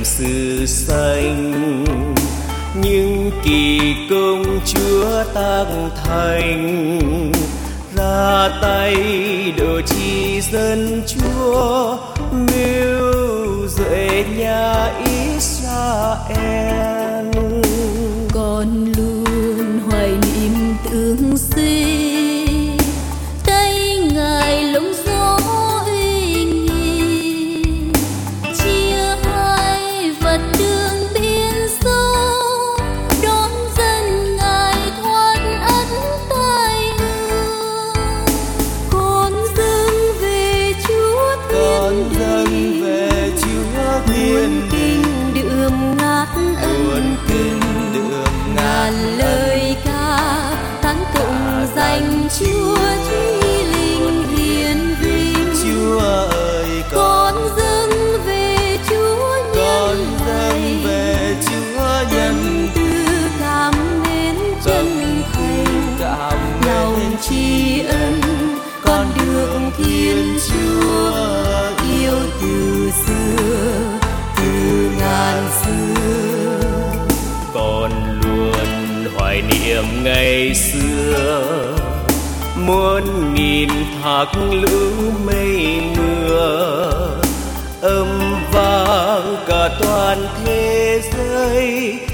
sự xanh. Nhưng kỳ công Chúa tác thành, ra tay độ chi dân Chúa, mưu dậy nhà Israel. Con luôn hoài niệm tương sinh, tay Ngài lông gió uy nghi, chia hai vật đường biên sâu, đón dân Ngài thoát ách tai ương. Con dâng về Chúa thiên đình, muôn kinh đượm ngát ân tình, ngàn lời ca tán tụng danh Chúa chi linh hiển vinh. Chúa ơi, con dâng về Chúa nhân lành, tâm tư cảm mến chân thành, lòng tri ân con được Thiên Chúa yêu từ xưa, từ ngàn xưa. Con luôn hoài niệm ngày xưa, muôn nghìn thác lũ mây mưa, âm vang cả toàn thế giới,